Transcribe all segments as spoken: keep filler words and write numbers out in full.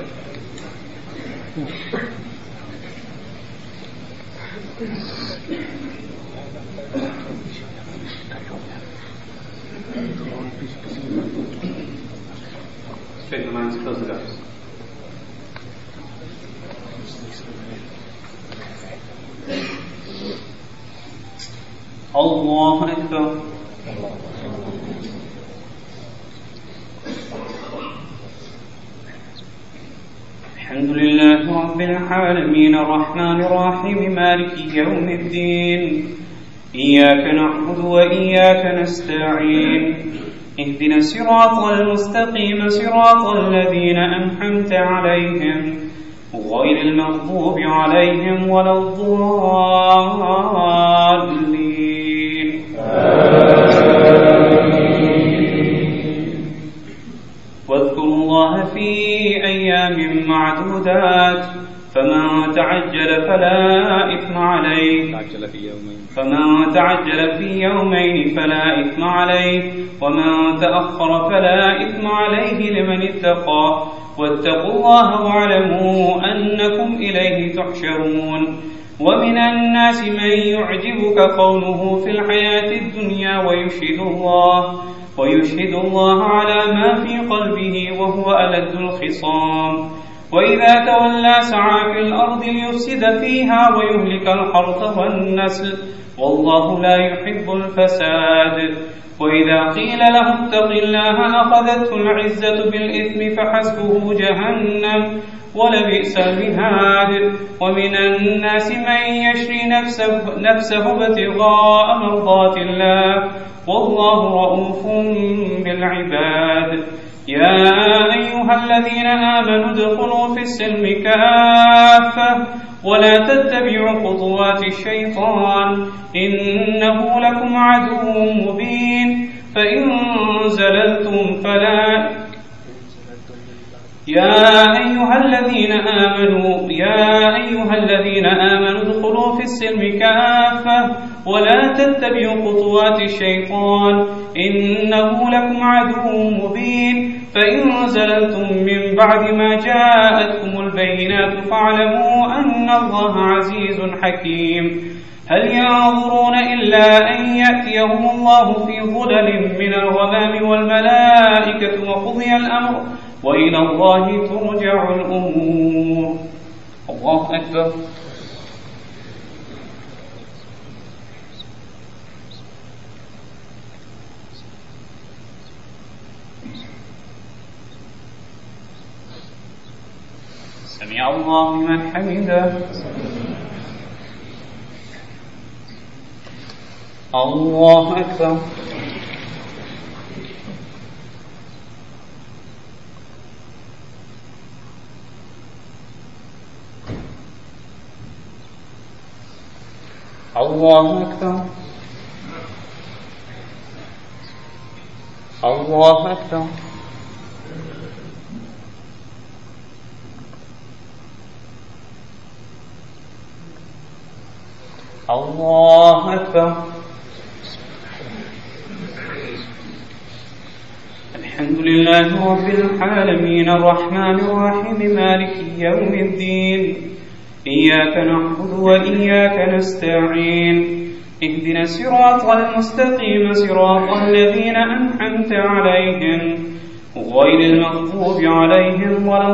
Straighten the minds, close the doors. الله أكبر. الحمد لله رب العالمين الرحمن الرحيم مالك يوم الدين إياك نعبد وإياك نستعين اهدنا الصراط المستقيم صراط الذين أنعمت عليهم غير المغضوب عليهم ولا الضالين واذكروا الله في أيام معدودات فمن تعجل فلا إثم عليه فمن تعجل في يومين فلا إثم عليه ومن تأخر فلا إثم عليه لمن اتقى واتقوا الله واعلموا أنكم إليه تحشرون. ومن الناس من يعجبك قوله في الحياة الدنيا ويشهد الله ويشهد الله على ما في قلبه وهو ألد الخصام وإذا تولى سعى في الأرض ليفسد فيها ويهلك الحرث والنسل والله لا يحب الفساد. وإذا قيل له اتق الله أخذته العزة بالإثم فحسبه جهنم ولبئس المهاد. ومن الناس من يشري نفسه, نفسه ابتغاء مرضات الله والله رؤوف بالعباد. يا أيها الذين آمنوا ادخلوا في السلم كافة ولا تتبعوا خطوات الشيطان إنه لكم عدو مبين. فإن زللتم فلا يا أيها الذين آمنوا يا أيها الذين آمنوا ادخلوا في السلم كافة ولا تتبعوا خطوات الشيطان إنه لكم عدو مبين. فإن زللتم من بعد ما جاءتكم البينات فاعلموا أن الله عزيز حكيم. هل ينظرون إلا أن يأتيهم الله في ظلل من الغمام والملائكة وقضي الأمر وإلى الله ترجع الأمور. الله أكبر. سمع الله لمن حمده. الله أكبر. الله أكبر. الله أكبر. الله أكبر. الحمد لله رب العالمين الرحمن الرحيم مالك يوم الدين إياك نعبد وإياك نستعين اهدنا الصراط المستقيم صراط الذين أنعمت عليهم غير المغضوب عليهم ولا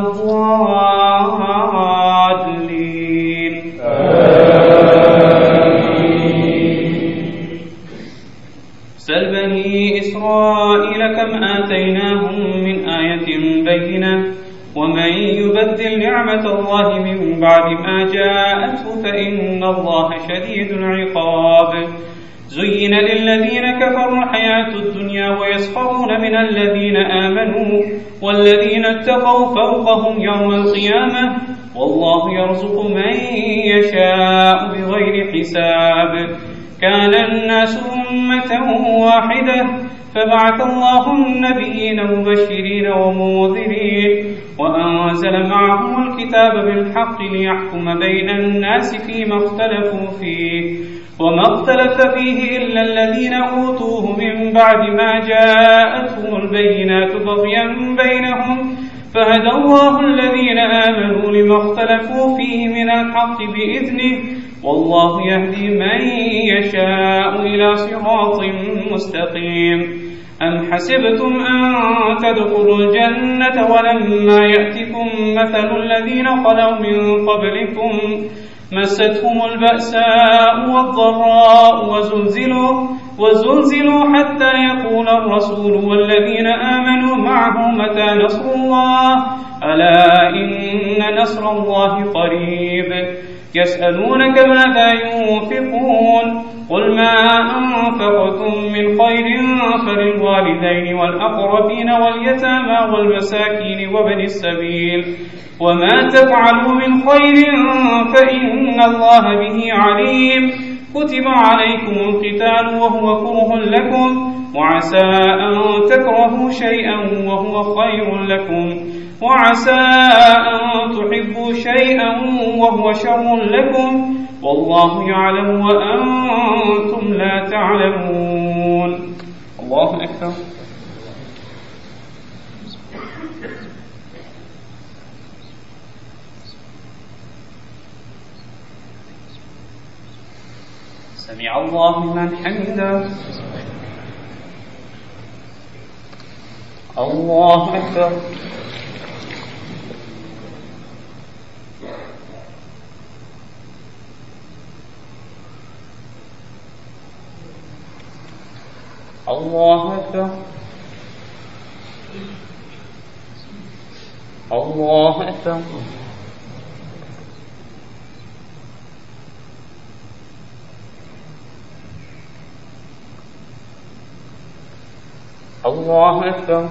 الضالين. سل بني إسرائيل كم آتيناهم من آية بينة ومن يبدل نعمة الله من بعد ما جاءته فإن الله شديد العقاب. زين للذين كفروا الحياة الدنيا ويسخرون من الذين آمنوا والذين اتقوا فوقهم يوم القيامة والله يرزق من يشاء بغير حساب. كان الناس أمة واحدة فبعث الله النبيين مبشرين ومنذرين وأنزل معهم الكتاب بالحق ليحكم بين الناس فيما اختلفوا فيه وما اختلف فيه إلا الذين أوتوه من بعد ما جاءتهم البينات بغيا بينهم فهدى الله الذين آمنوا لما اختلفوا فيه من الحق بإذنه والله يهدي من يشاء إلى صراط مستقيم. أم حسبتم أن تدخلوا الجنة ولما يأتكم مثل الذين خلوا من قبلكم مستهم البأساء والضراء وزلزلوا, وزلزلوا حتى يقول الرسول والذين آمنوا معه متى نصر الله ألا إن نصر الله قريب. يسألونك ماذا ينفقون قل ما أنفقتم من خير فللوالدين والأقربين واليتامى والمساكين وابن السبيل وما تفعلوا من خير فإن الله به عليم. كتب عليكم القتال وهو كره لكم وعسى أن تكرهوا شيئا وهو خير لكم وعسى أن تحبوا شيئا وهو شر لكم والله يعلم وأنتم لا تعلمون. الله أكبر. سمع الله لمن حمده. الله أكبر. الله أكبر. الله أكبر. الله أكبر.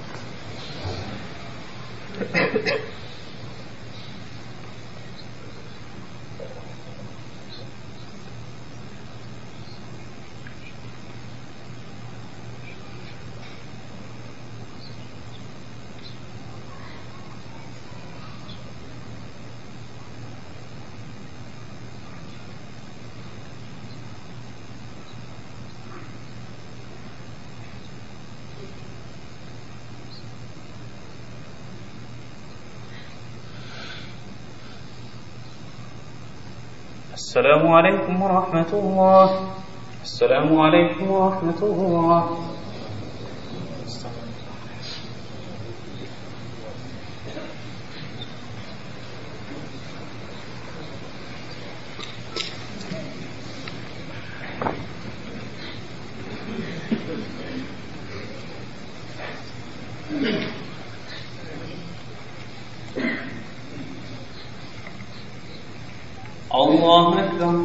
السلام عليكم ورحمة الله. السلام عليكم ورحمة الله. الله أكبر.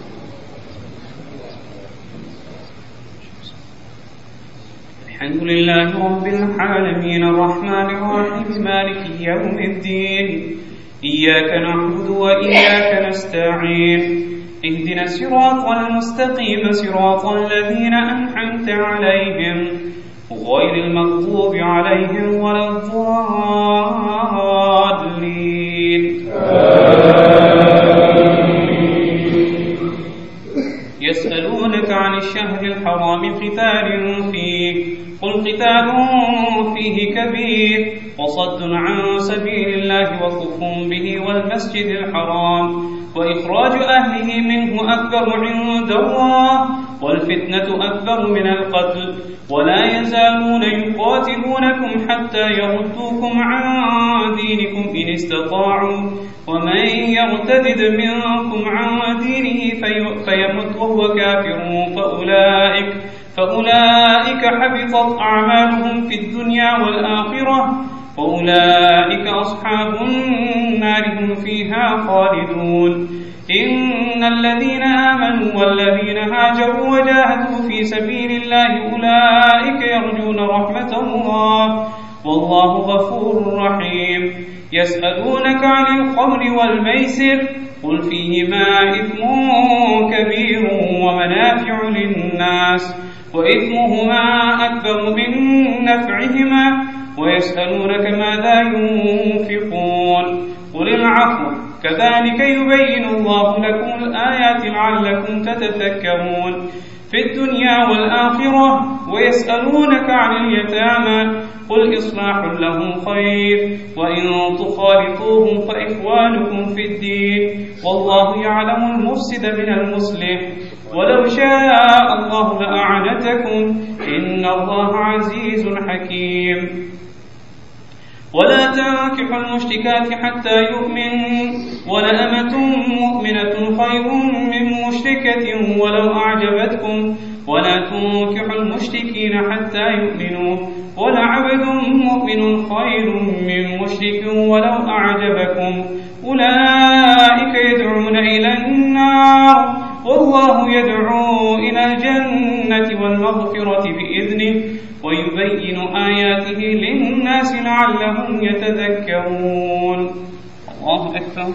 الحمد لله رب العالمين الرحمن الرحيم مالك يوم الدين إياك نعبد وإياك نستعين اهدنا الصراط المستقيم صراط الذين أنعمت عليهم غير المغضوب عليهم ولا الضالين. يسألونك عن الشهر الحرام قتال فيه قل قتال فيه كبير وصد عن سبيل الله وكفر به والمسجد الحرام وإخراج أهله منه أكبر عند الله والفتنة أكبر من القتل ولا يزالون يقاتلونكم حتى يردوكم عن دينكم إن استطاعوا ومن يرتد منكم عن دينه فيمت وهو كافر فأولئك, فأولئك حبطت أعمالهم في الدنيا والآخرة وأولئك أصحاب النار هم فيها خالدون. إن الذين آمنوا والذين هاجروا وجاهدوا في سبيل الله أولئك يرجون رحمة الله والله غفور رحيم. يسألونك عن الخمر والميسر قل فيهما إثم كبير ومنافع للناس وإثمهما أكبر من نفعهما ويسألونك ماذا ينفقون قل العفو كذلك يبين الله لكم الآيات لعلكم تتفكرون في الدنيا والآخرة. ويسألونك عن اليتامى قل إصلاح لهم خير وإن تخالطوهم فإخوانكم في الدين والله يعلم المفسد من المصلح ولو شاء الله لأعنتكم إن الله عزيز حكيم. ولا تنكحوا المشركات حتى يؤمن ولأمة مؤمنة خير من مشركة ولو أعجبتكم ولا تنكحوا المشركين حتى يؤمنوا ولعبد مؤمن خير من مشرك ولو أعجبكم أولئك يدعون إلى النار والله يدعو إلى الجنة والمغفرة بإذنه ويبين آياته للناس لعلهم يتذكرون. الله أكبر.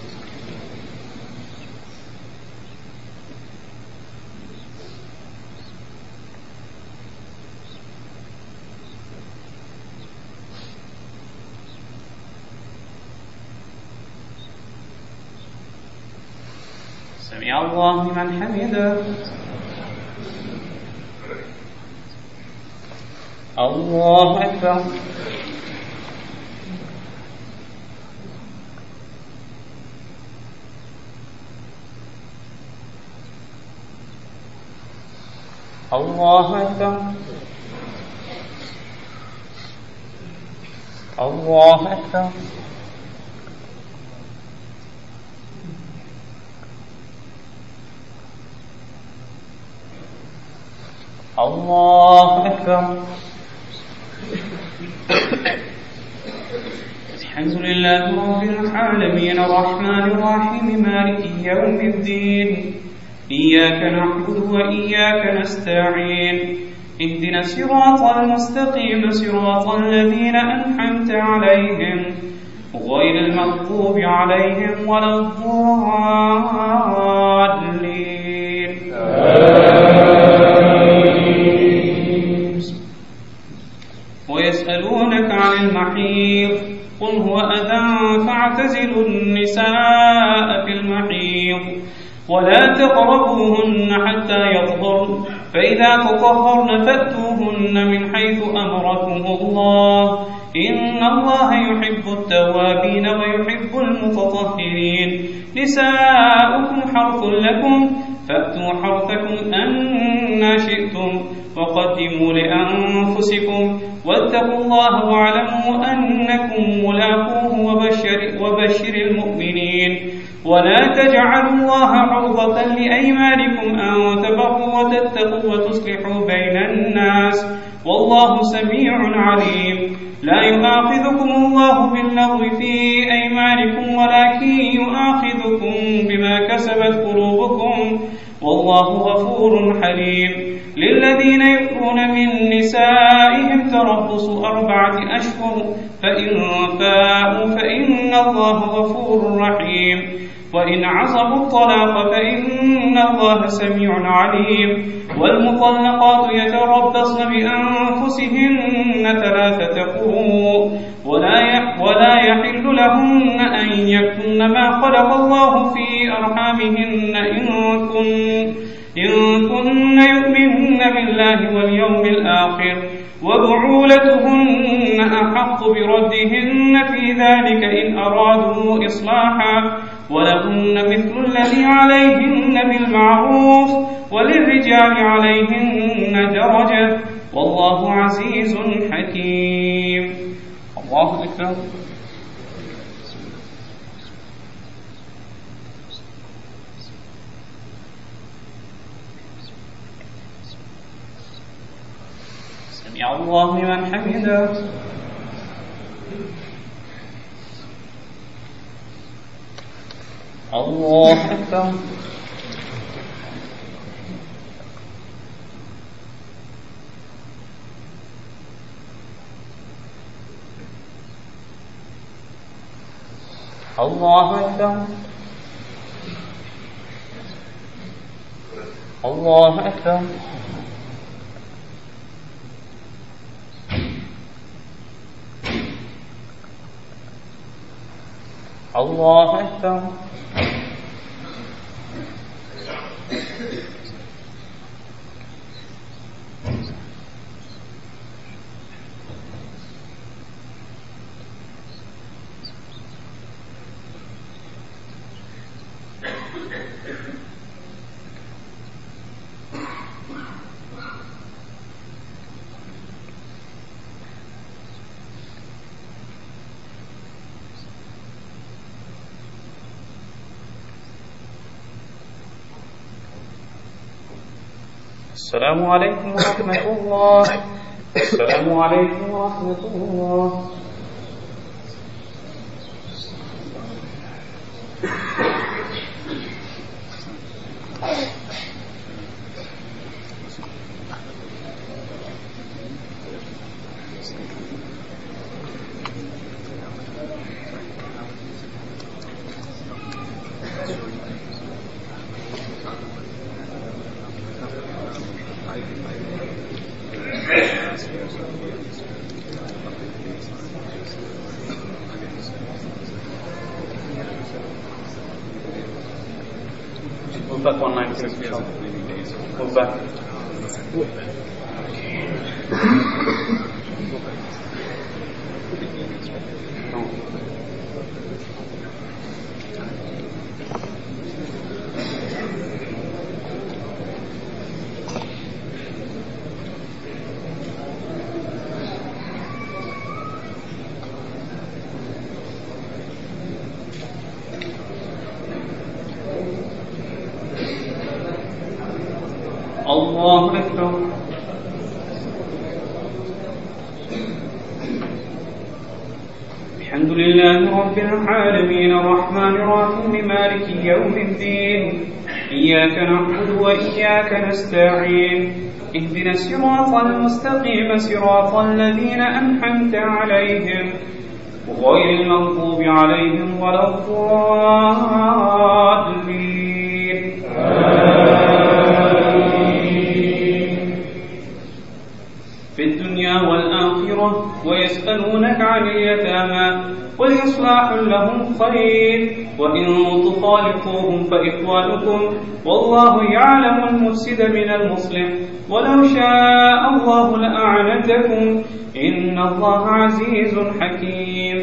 سمع الله لمن حمده. الله أكبر. الله أكبر. الله أكبر. الله أكبر. الحمد لله رب العالمين الرحمن الرحيم مالك يوم الدين إياك نعبد وإياك نستعين اهدنا الصراط المستقيم صراط الذين أنعمت عليهم غير المغضوب عليهم ولا الضالين. ويسألونك عن المحيض قل هو أذى فاعتزلوا النساء في المحيض ولا تقربوهن حتى يطهرن فإذا تطهرن فأتوهن من حيث أمركم الله إن الله يحب التوابين ويحب المتطهرين. نساؤكم حرث لكم فأتوا حرثكم أنى شئتم وقدموا لأنفسكم واتقوا الله واعلموا أنكم ملاقوه وبشر, وبشر المؤمنين. ولا تجعلوا الله عرضة لأيمانكم أن تبروا وتتقوا وتصلحوا بين الناس والله سميع عليم. لا يؤاخذكم الله باللغو في أيمانكم ولكن يؤاخذكم بما كسبت قلوبكم والله غفور حليم. للذين يؤلون من نسائهم تربص أربعة أشهر فإن فاءوا فإن الله غفور رحيم. وإن عصبوا الطلاق فإن الله سميع عليم. والمطلقات يتربصن بأنفسهن ثلاثة قروء ولا يحل لهن أن يكتمن ما خلق الله في أرحامهن إن كن إن كن يؤمنن بالله واليوم الآخر وبعولتهن أحق بردهن في ذلك إن أرادوا إصلاحا ولهن مثل الذي عليهن بالمعروف وللرجال عليهن درجة والله عزيز حكيم. الله أكبر. سمع الله لمن حمده. الله أكبر. الله أكبر. الله أكبر. الله أكبر. السلام عليكم ورحمة الله. السلام عليكم ورحمة الله. Move back one nine six. Move back. الله أكبر. الحمد لله رب العالمين الرحمن الرحيم مالك يوم الدين إياك نعبد وإياك نستعين اهدنا الصراط المستقيم صراط الذين أنعمت عليهم غير المغضوب عليهم ولا الضالين. في الدنيا والآخرة ويسألونك عن اليتامى قل إصلاح لهم خير وإن تخالطوهم فإخوانكم والله يعلم المفسد من المصلح ولو شاء الله لأعنتكم إن الله عزيز حكيم.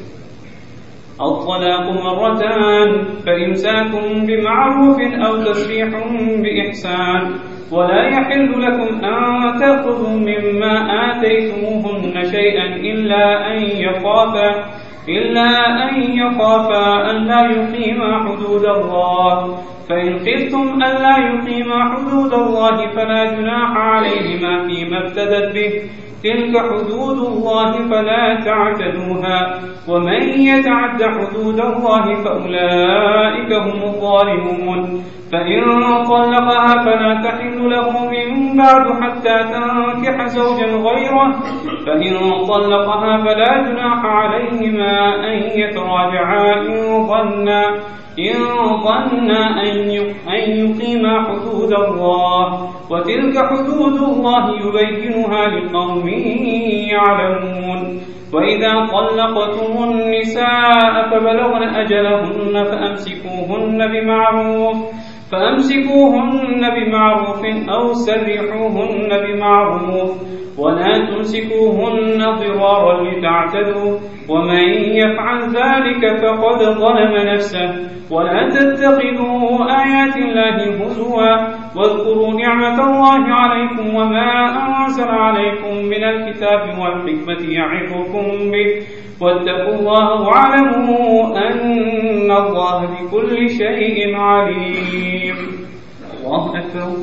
الطلاق مرتان فإمساك بمعروف أو تسريح بإحسان ولا يحل لكم أن تأخذوا مما آتيتموهن شيئا إلا أن يخافا إلا أن يخافا ألا يقيما حدود الله فإن خفتم ألا يقيما حدود الله فلا جناح عليهما فيما افتدت به تلك حدود الله فلا تعتدوها ومن يتعد حدود الله فأولئك هم الظالمون. فإن طلقها فلا تحل له من بعد حتى تنكح زوجا غيره فإن طلقها فلا جناح عليهما أن يتراجعا إن ظنا إن ظنا أن يقيما حدود الله وتلك حدود الله يبينها لقوم يعلمون. وإذا طلقتم النساء فبلغن أجلهن فأمسكوهن بمعروف فأمسكوهن بمعروف أو سرحوهن بمعروف ولا تمسكوهن ضرارا لتعتدوا ومن يفعل ذلك فقد ظلم نفسه. ولا تتخذوا آيات الله هزوا واذكروا نعمة الله عليكم وما أنزل عليكم من الكتاب والحكمة يعظكم به واتقوا الله واعلموا أن الله بكل شيء عليم. الله أكبر.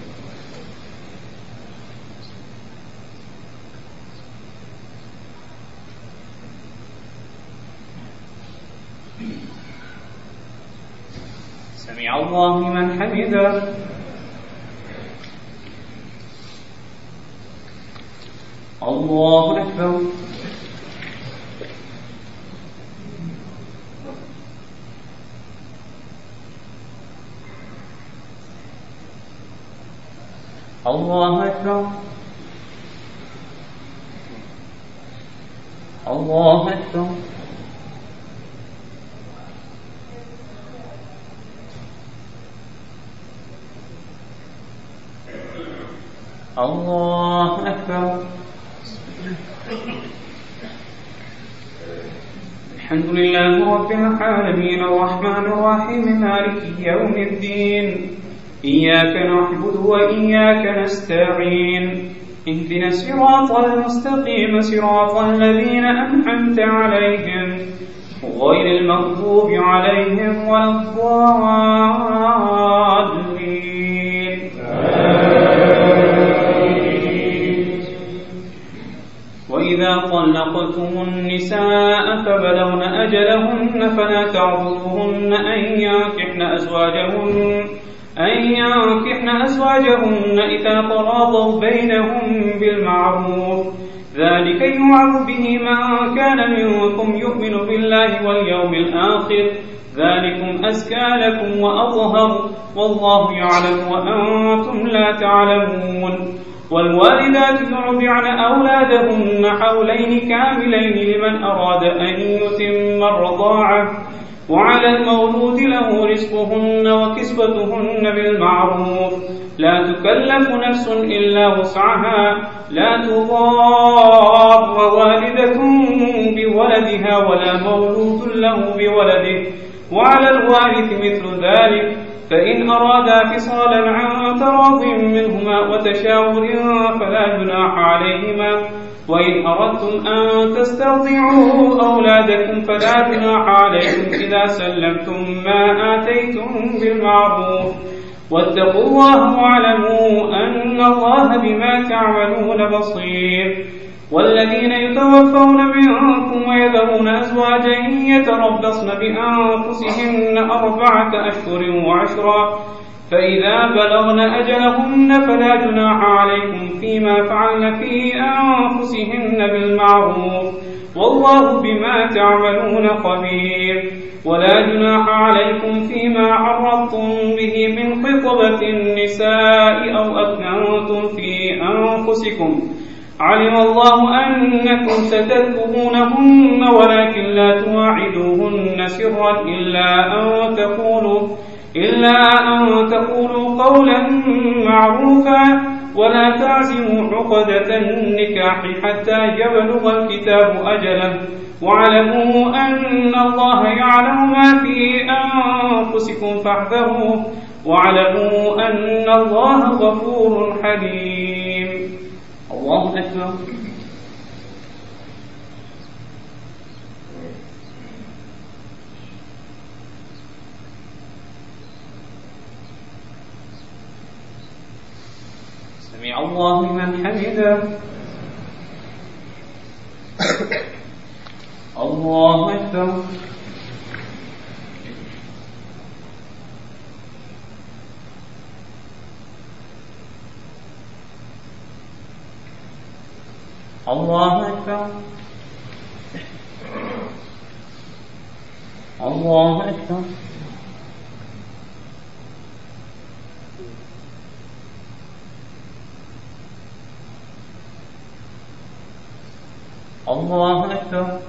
سمع الله لمن حمده. الله أكبر. الله أكبر. الله أكبر. الله أكبر. الحمد لله رب العالمين الرحمن الرحيم مالك يوم الدين إياك نعبد وإياك نستعين اهدنا الصراط المستقيم صراط الذين أنعمت عليهم غير المغضوب عليهم ولا الضالين. وإذا طلقتم النساء فبلغن أجلهن فلا تعضلوهن أن ينكحن أزواجهن أن ينكحن أزواجهن إذا تراضوا بينهم بالمعروف ذلك يوعظ به من كان منكم يؤمن بالله واليوم الآخر ذلكم أزكى لكم وأطهر والله يعلم وأنتم لا تعلمون. والوالدات يرضعن أولادهن حولين كاملين لمن أراد أن يتم الرضاعة وعلى المولود له رزقهن وكسوتهن بالمعروف لا تكلف نفس إلا وسعها لا تضار والدة بولدها ولا مولود له بولده وعلى الوارث مثل ذلك فإن أرادا فصالا عن تراض منهما وتشاور فلا جناح عليهما وإن أردتم أن تسترضعوا أولادكم فلا جناح عليكم إذا سلمتم ما آتيتم بالمعروف واتقوا الله واعلموا أن الله بما تعملون بصير. والذين يتوفون منكم ويذرون أزواجا يتربصن بأنفسهن أربعة أشهر وعشرا فإذا بلغن أجلهن فلا جناح عليكم فيما فعلن في أنفسهن بالمعروف والله بما تعملون خبير. ولا جناح عليكم فيما عرضتم به من خطبة النساء أو أكننتم في أنفسكم علم الله أنكم ستذكرونهن ولكن لا تواعدوهن سرا إلا أن تقولوا إلا أن تقولوا قولا معروفا ولا تعزموا عقدة النكاح حتى يبلغ الكتاب أجله واعلموا أن الله يعلم ما في أنفسكم فاحذروه واعلموا أن الله غفور حليم. الله أكبر. سمع الله لمن حمده. الله أكبر. الله أكبر. الله أكبر. الله أكبر.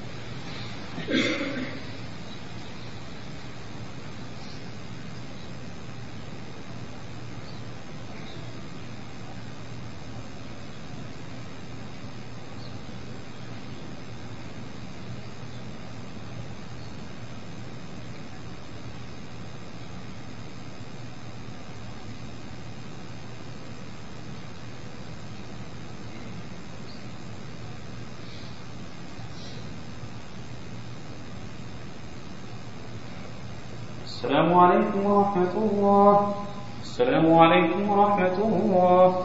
السلام عليكم ورحمة الله. السلام عليكم ورحمة الله.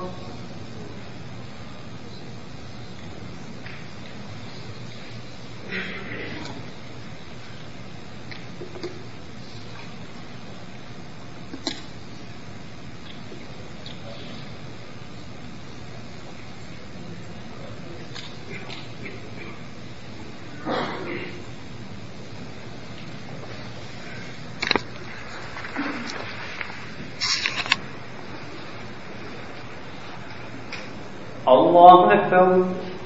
الله أكبر.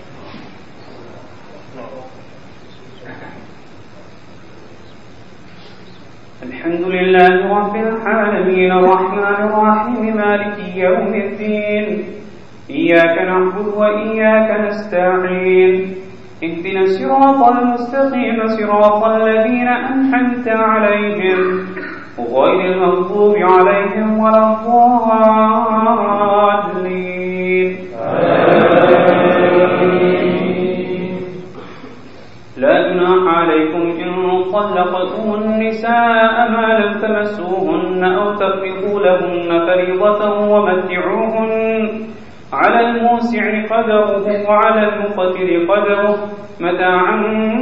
الحمد لله رب العالمين الرحمن الرحيم مالك يوم الدين إياك نعبد وإياك نستعين اهدنا الصراط المستقيم صراط الذين أنعمت عليهم غير المغضوب عليهم ولا الضالين. لا جناح عليكم إن طلقتم النساء ما لم تمسوهن أو تفرضوا لهن فريضة ومتعوهن على الموسع قدره وعلى المقتر قدره متاعا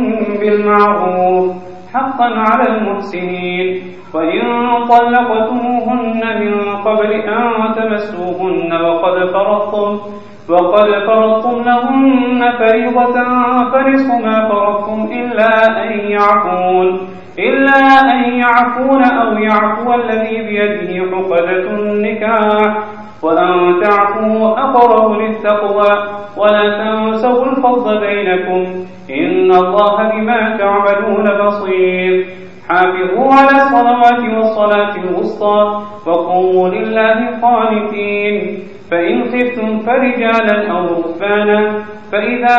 بالمعروف حقا على المحسنين. وإن طلقتموهن من قبل أن تمسوهن وقد فرضتم وقد فرضتم لهن فريضة فنصف ما فرضتم إلا أن يعفون إلا أن يعفون أو يعفو الذي بيده عقدة النكاح وأن تعفوا أقرب للتقوى ولا تنسوا الفضل بينكم إن الله بما تعملون بصير. حافظوا على الصلوات والصلاة الوسطى وقوموا لله قانتين. فإن خفتم فرجالا أو ركبانا فإذا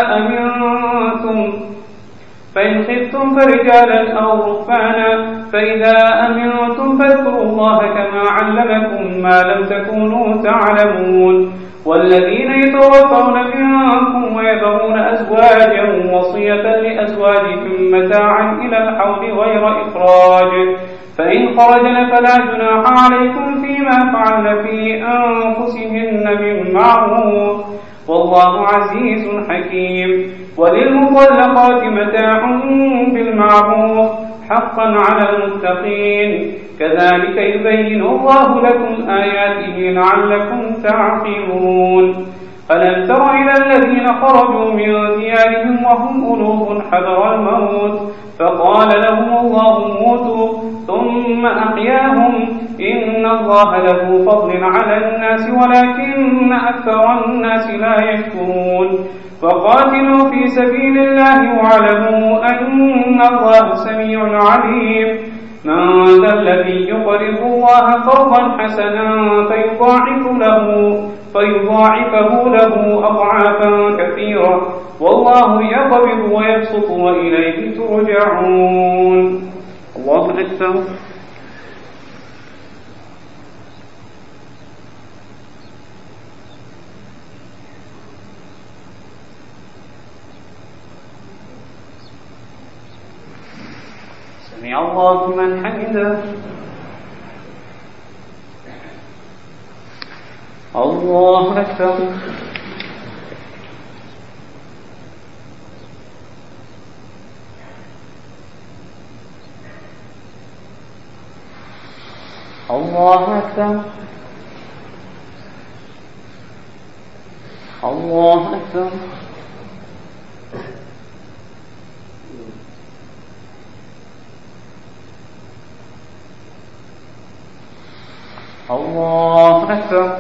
أمنتم فإن خفتم فرجالا أو ركبانا فإذا أمنتم فاذكروا الله كما علمكم ما لم تكونوا تعلمون. والذين يتوفون منكم ويذرون أزواجا وصية لأزواجهم متاعا إلى الحول غير إخراج فإن خرجن فلا جناح عليكم فيما فعلن في أنفسهن من معروف والله عزيز حكيم. وللمطلقات متاع بالمعروف حقا على المتقين كذلك يبين الله لكم آياته لعلكم تعقلون. ألم تر إلى الذين خرجوا من ديارهم وهم ألوف حذر الموت فقال لهم الله موتوا ثم أحياهم إن الله له فضل على الناس ولكن أكثر الناس لا يشكرون. وقاتلوا في سبيل الله واعلموا أن الله سميع عليم. من ذا الذي يقرض الله قرضا حسنا فيضاعف له فيضاعفه له أضعافا كثيرة والله يقبض ويبسط وإليه ترجعون. الله أكبر. سمع الله من حمده. الله أكبر. الله أكبر. الله أكبر. الله أكبر.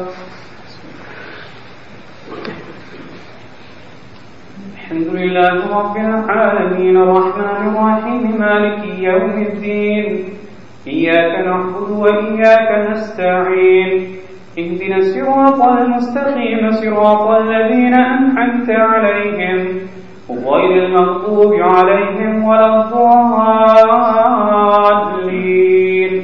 الحمد لله رب العالمين الرحمن الرحيم مالك يوم الدين إياك نعبد وإياك نستعين اهدنا الصراط المستقيم صراط الذين أنعمت عليهم غير المغضوب عليهم ولا الضالين.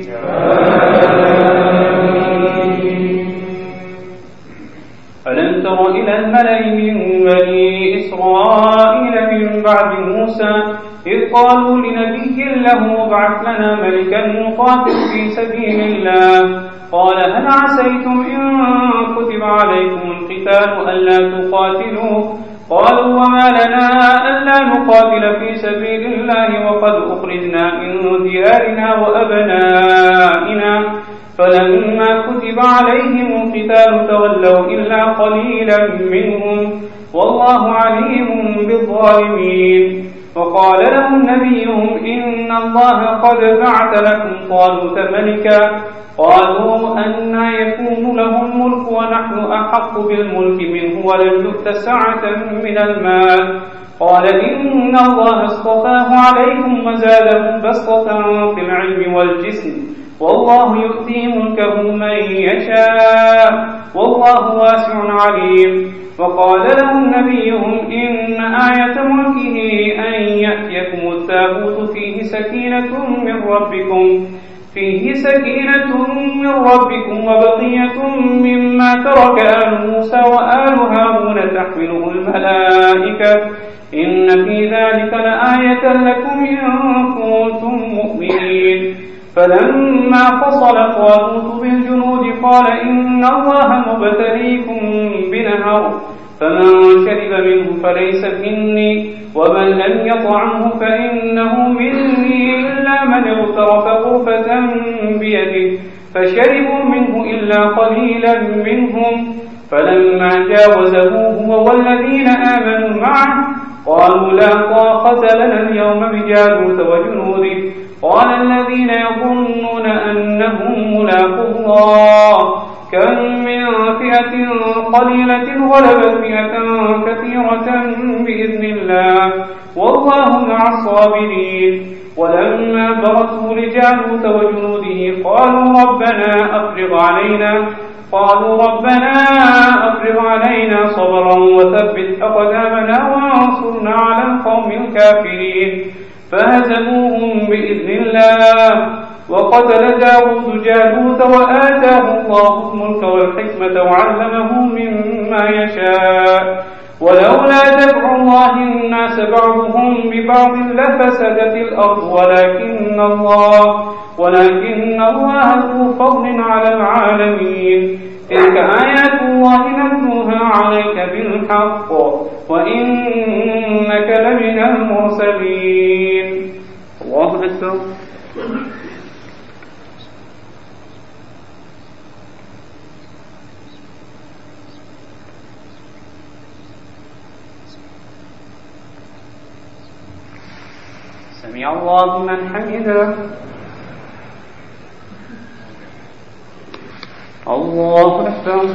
ألم تر إلى الملأ من بني إسرائيل من بعد موسى إذ قالوا لنبي له ابعث لنا ملكا نقاتل في سبيل الله قال هل عسيتم إن كتب عليكم القتال ألا تقاتلوا قالوا وما لنا ألا نقاتل في سبيل الله وقد أخرجنا من ديارنا وأبنائنا فلما كتب عليهم القتال تولوا إلا قليلا منهم والله عليم بالظالمين. وقال لهم نبيهم إن الله قد بعث لكم طالوت ملكا قالوا أنى يكون له الملك ونحن أحق بالملك منه ولم يؤت سعة من المال قال إن الله اصطفاه عليكم وزاده بسطة في العلم والجسم والله يؤتي ملكه من يشاء والله واسع عليم. وقال لهم نبيهم إن آية ملكه أن يأتيكم التابوت فيه سكينة من ربكم فيه سكينة من ربكم وبقية مما ترك آل موسى وآل هارون تحمله الملائكة إن في ذلك لآية لكم إن كنتم مؤمنين. فلما فصل طالوت بالجنود قال إن الله مبتليكم بنهر فمن شرب منه فليس مني ومن لم يطعمه فإنه مني إلا من اغترف غرفة بيده فشربوا منه إلا قليلا منهم. فلما جاوزه هو والذين آمنوا معه قالوا لا طاقة لنا اليوم بجالوت وجنوده قال الذين يظنون أنهم ملاقو الله كم من فئة قليلة غلبت فئة كثيرة بإذن الله والله مع الصابرين. ولما برزوا لجالوت وجنوده قالوا ربنا أفرغ علينا قالوا ربنا أفرغ علينا صبرا وثبت أقدامنا وانصرنا على القوم الكافرين. فهزموهم بإذن الله وقتل داود جالوت وآتاه الله الملك والحكمة وعلمه مما يشاء ولولا دفع الله الناس بعضهم ببعض لفسدت الأرض ولكن الله ولكن الله ذو فضل على العالمين. تلك آيات الله نتلوها عليك بالحق وإنك لمن المرسلين. الله أكبر. سمع الله لمن حمده. الله أكبر.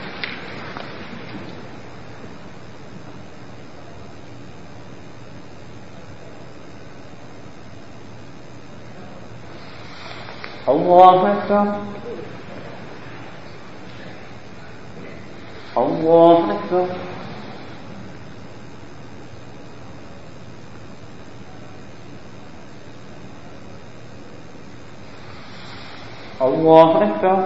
الله أكبر. الله أكبر. الله أكبر.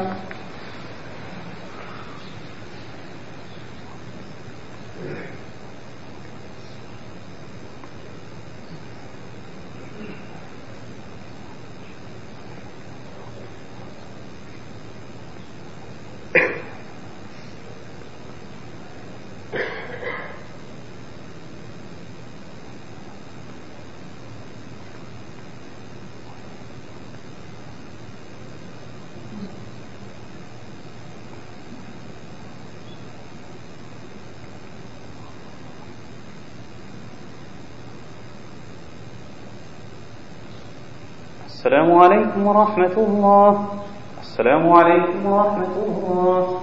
السلام عليكم ورحمة الله. السلام عليكم ورحمة الله.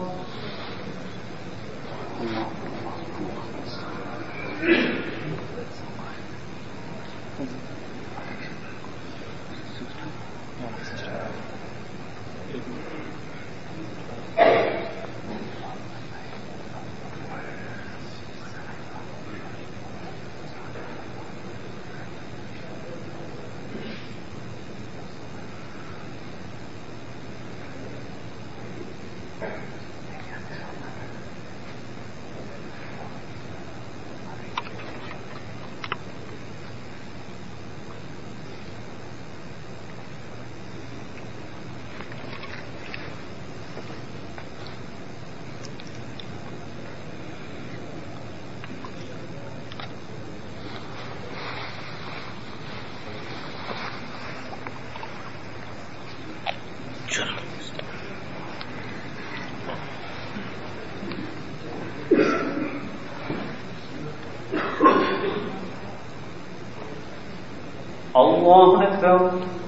الله أكبر.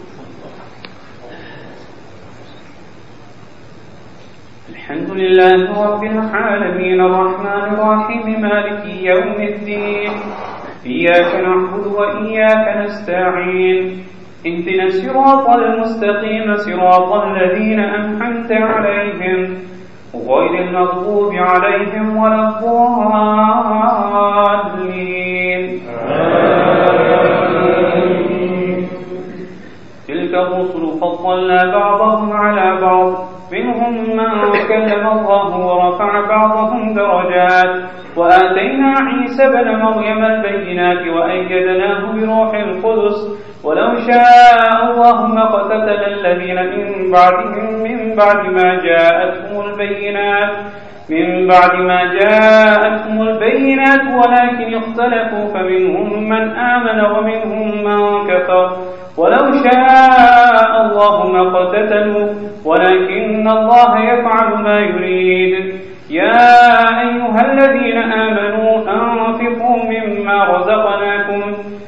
الحمد لله رب العالمين الرحمن الرحيم مالك يوم الدين إياك نعبد وإياك نستعين اهدنا الصراط المستقيم صراط الذين أنعمت عليهم غير المغضوب عليهم ولا الضالين. تلك الرسل فضلنا بعضهم على بعض منهم من كلم الله ورفع بعضهم درجات وآتينا عيسى ابن مريم البينات وأيدناه بروح القدس ولو شاء الله ما اقتتل الذين من بعدهم من بعد ما جاءتهم البينات من بعد ما جاءتهم البينات ولكن اختلفوا فمنهم من آمن ومنهم من كفر ولو شاء الله ما اقتتلوا ولكن الله يفعل ما يريد. يا أيها الذين آمنوا أنفقوا مما رزقناكم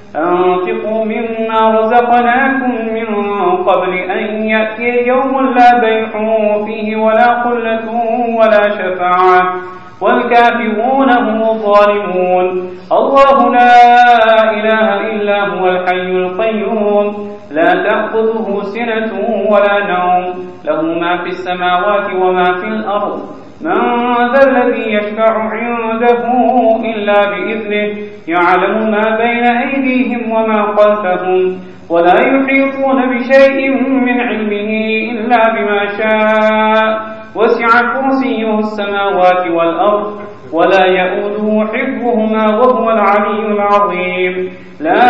أنفقوا مما رزقناكم من قبل أن يأتي يوم لا بيع فيه ولا خلة ولا شفاعة والكافرون هم الظالمون. الله لا إله إلا هو الحي القيوم لا تأخذه سنة ولا نوم له ما في السماوات وما في الأرض من ذا الذي يشفع عنده إلا بإذنه يعلم ما بين أيديهم وما خلفهم ولا يحيطون بشيء من علمه إلا بما شاء وسع كرسيه السماوات والأرض ولا يؤوده حفظهما وهو العلي العظيم. لا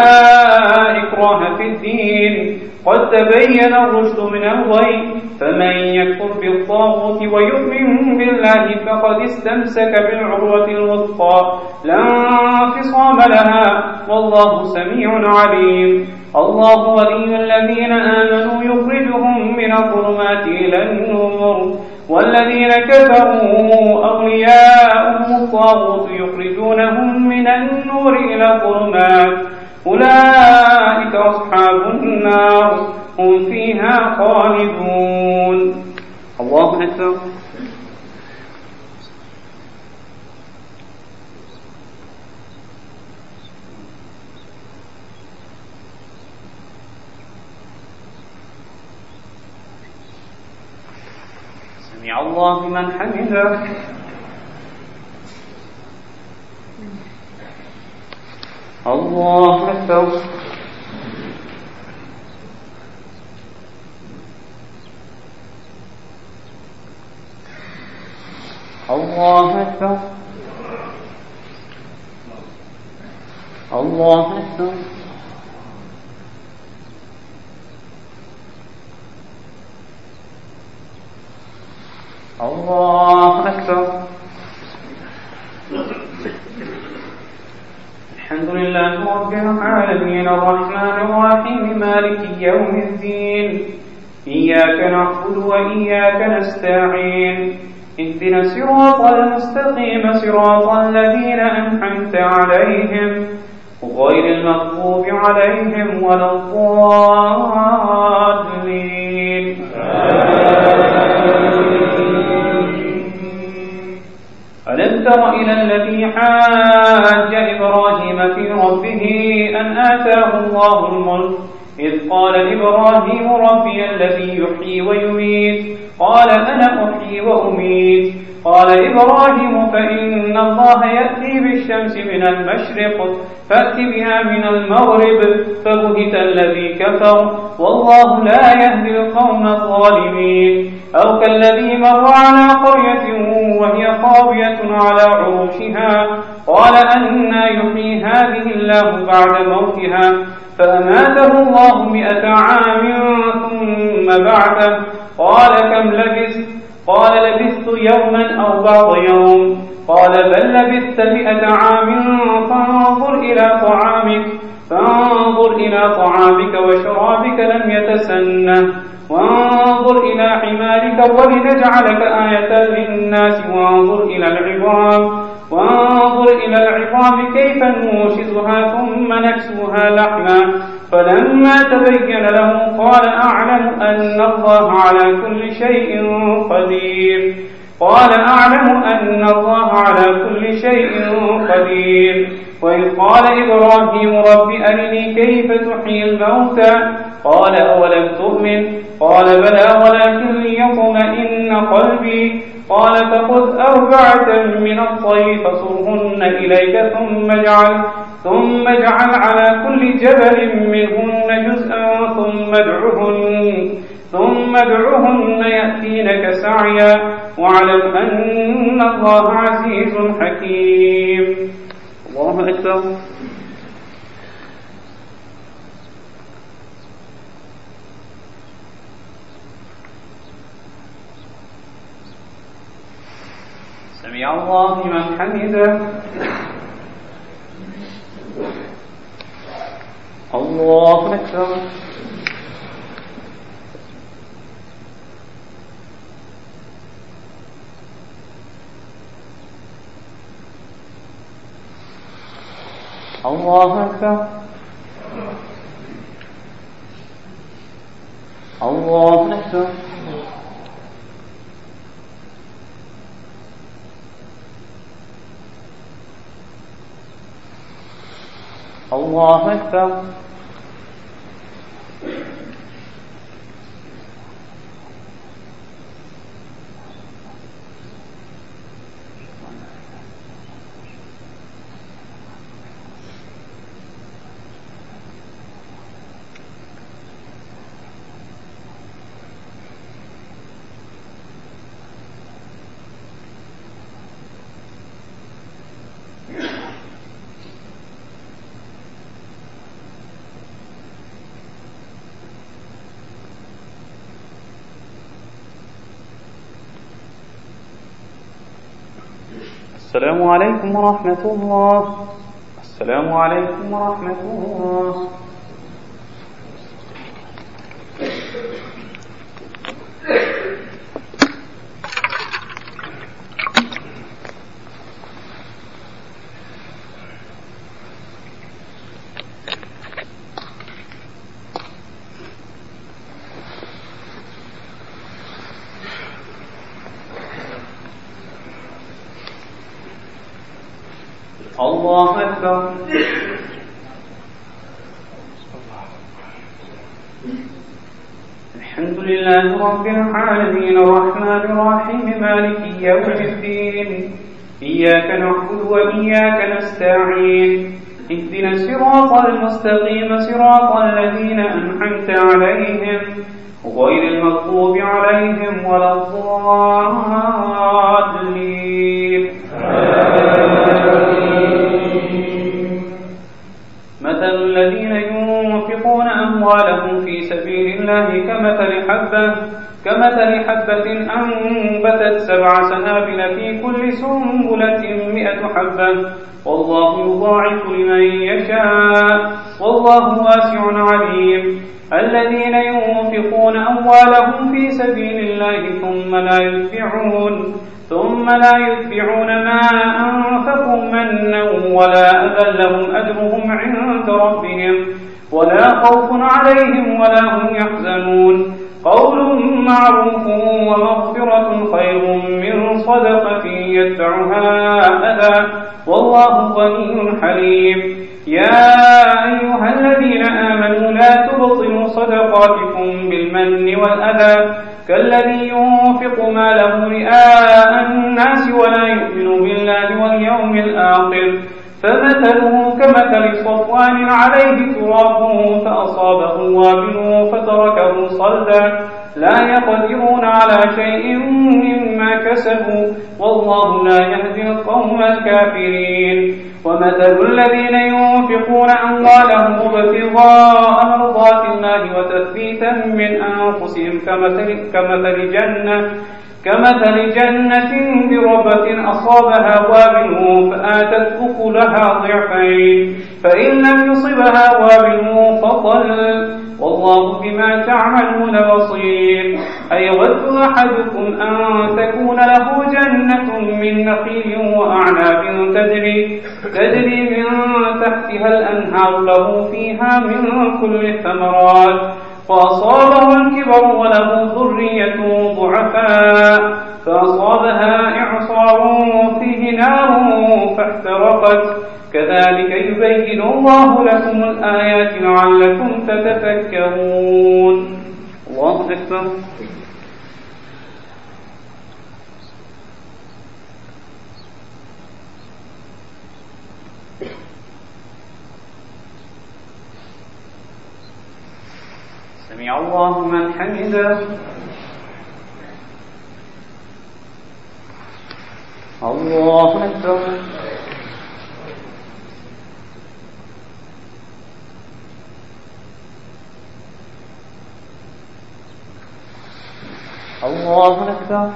إكراه في الدين قد تبين الرشد من الغي فمن يكفر بالطاغوت ويؤمن بالله فقد استمسك بالعروة الوثقى لا انفصام لها والله سميع عليم. الله ولي الذين آمنوا يخرجهم من الظلمات إلى النور والذين كفروا أولياؤهم الطاغوت يخرجونهم من النور إلى الظلمات أولئك أصحاب النار هم فيها خالدون. الله أكبر. سمع الله من حمده. الله أكبر. الله أكبر. الله أكبر. الله أكبر. الحمد لله رب العالمين الرحمن الرحيم مالك يوم الدين إياك نعبد وإياك نستعين اهدنا الصراط المستقيم صراط الذين أنعمت عليهم غير المغضوب عليهم ولا الضالين. ألم تر إلى الذي حاج إبراهيم في ربه أن آتاه الله الملك إذ قال إبراهيم ربي الذي يحيي ويميت قال أنا أحيي وأميت قال إبراهيم فإن الله يأتي بالشمس من المشرق فأت بها من المغرب فبهت الذي كفر والله لا يهدي القوم الظالمين. أو كالذي مر على قرية وهي خاوية على عروشها قال أنى يحيي هذه الله بعد موتها فأماته الله مئة عام ثم بعثه قال كم لبثت قال لبثت يوما أو بعض يوم قال بل لبثت مئة عام فانظر إلى طعامك فانظر إلى طعامك وشرابك لم يتسنه وانظر إلى حمارك ولنجعلك آية للناس وانظر إلى العظام وانظر إلى العظام كيف ننشزها ثم نكسوها لحما فلما تبين له قال أعلم أن الله على كل شيء قدير. قال أعلم أن الله على كل شيء قدير. وإذ قال إبراهيم رب أرني كيف تحيي الموتى قال أولم تؤمن قال بلى ولكن ليطمئن قلبي قال فخذ أربعة من الطير فصرهن إليك ثم اجعل ثم اجعل على كل جبل منهن جزءا ثم ادعهن ثم ادعهن يأتينك سعيا واعلم أن الله عزيز حكيم. الله أكبر. سمع الله لمن حمده. الله أكبر. الله أكبر. الله أكبر. الله أكبر. السلام عليكم ورحمة الله. السلام عليكم ورحمة الله. الله أكبر. الحمد لله رب العالمين الرحمن الرحيم مالك يوم الدين إياك نعبد وإياك نستعين اهدنا الصراط المستقيم صراط الذين أنعمت عليهم غير المغضوب عليهم ولا الضالين. مثل الذين ينفقون أموالهم في سبيل الله كمثل حبة كمثل حبة أنبتت سبع سنابل في كل سنبلة مئة حبة والله يضاعف لمن يشاء والله واسع عليم. الذين ينفقون أموالهم في سبيل الله ثم لا يتبعون ثم لا يتبعون ما أنفقوا منا ولا أذى لهم أجرهم عند ربهم ولا خوف عليهم ولا هم يحزنون. قول معروف ومغفرة خير من صدقة يتبعها أذى والله غني حليم. يا أيها الذين آمنوا لا تبطلوا صدقاتكم بالمن والأذى كالذي ينفق ماله رئاء الناس ولا يؤمن بالله واليوم الآخر فمثله كمثل صفوان عليه تراب فأصابه وابل فتركه صلدا لا يقدرون على شيء مما كسبوا والله لا يهدي القوم الكافرين. ومثل الذين ينفقون أموالهم ابتغاء مرضات الله وتثبيتا من أنفسهم كمثل, كمثل جنة كمثل جنة بربة أصابها وابل فآتت أكلها ضعفين فإن لم يصبها وابل فطل والله بما تعملون بصير. أيود أحدكم أن تكون له جنة من نخيل وأعناب تجري, تجري من تحتها الأنهار له فيها من كل الثمرات فأصابه الكبر وله ذرية ضعفاء فأصابها يبين الله لكم الآيات لعلكم تتفكرون. الله أكبر. سمع الله من حمده. الله أكبر. الله أكبر.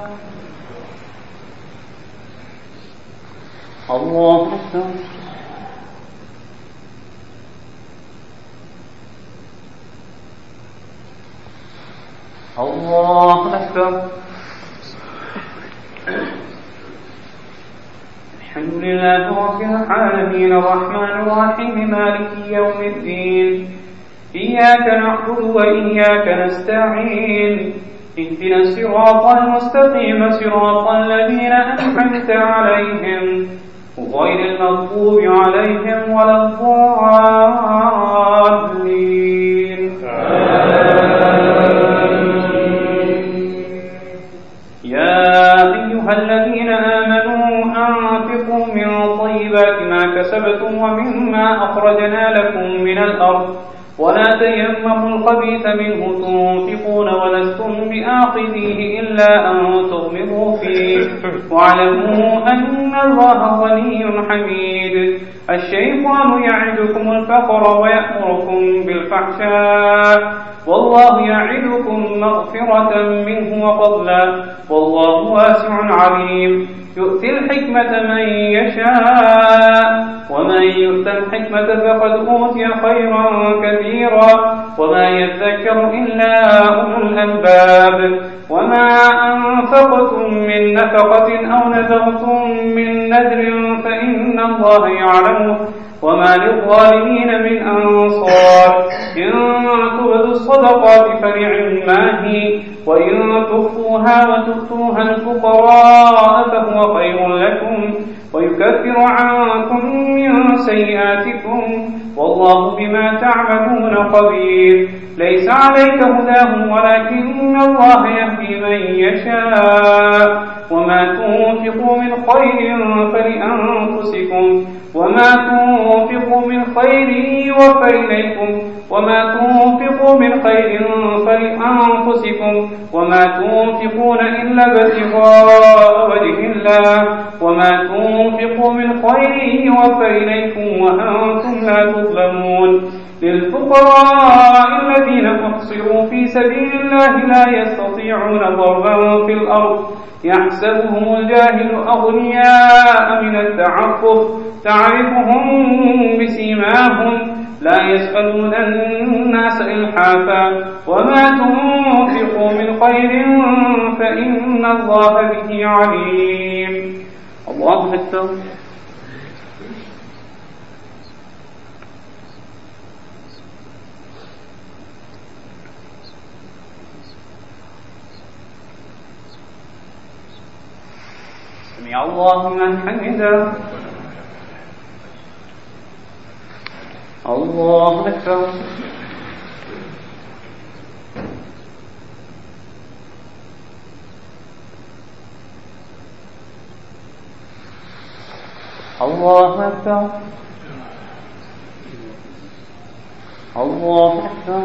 الله أكبر. الله أكبر. الحمد لله رب العالمين الرحمن الرحيم مالك يوم الدين إياك نعبد وإياك نستعين اهدنا الصراط المستقيم صراط الذين أنعمت عليهم غير المغضوب عليهم ولا الضالين. يا أيها الذين آمنوا أنفقوا من طيبات ما كسبتم ومما أخرجنا لكم من الأرض ولا تيمموا الخبيث منه تنفقون ولستم بآخذيه إلا أن تغمضوا فيه واعلموا أن الله غني حميد. الشيطان يعدكم الفقر ويأمركم بالفحشاء والله يعدكم مغفرة منه وفضلا والله واسع عليم. يؤتي الحكمة من يشاء ومن يؤت الحكمة فقد أوتي خيرا كثيرا وما يذكر إلا أولو الألباب. وما أنفقتم من نفقة أو نذرتم من نذر فإن الله يعلمه وما للظالمين من أنصار. إن تبدوا الصدقات فنعما هي وإن تخفوها وتؤتوها الفقراء فهو خير لكم ويكفر عنكم من سيئاتكم والله بما تعملون خبير. ليس عليك هداهم ولكن الله يهدي من يشاء وما تنفقوا من خير فلأنفسكم وما تنفقوا من خير يوفى إليكم وما تنفقوا من خير فلأنفسكم وما تنفقون إلا ابتغاء وجه الله وما تنفقوا من خير يوفى إليكم وأنتم لا تظلمون. للفقراء الذين أحصروا في سبيل الله لا يستطيعون ضربا في الأرض يحسبهم الجاهل أغنياء من التعفف تعرفهم بسيماهم لا يسألون الناس إلحافا وما تنفقوا من خير فإن الله به عليم. الله أكبر. سمع الله من حمده. الله أكبر. الله أكبر. الله أكبر.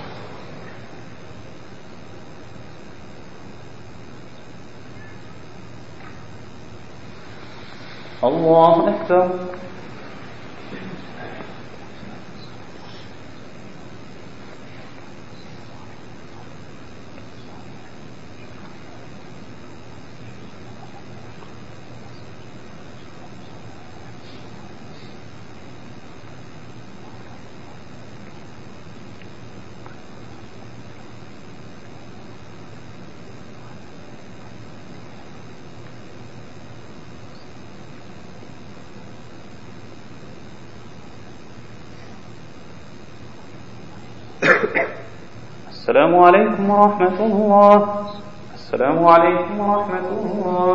الله أكبر. السلام عليكم ورحمة الله. السلام عليكم ورحمة الله.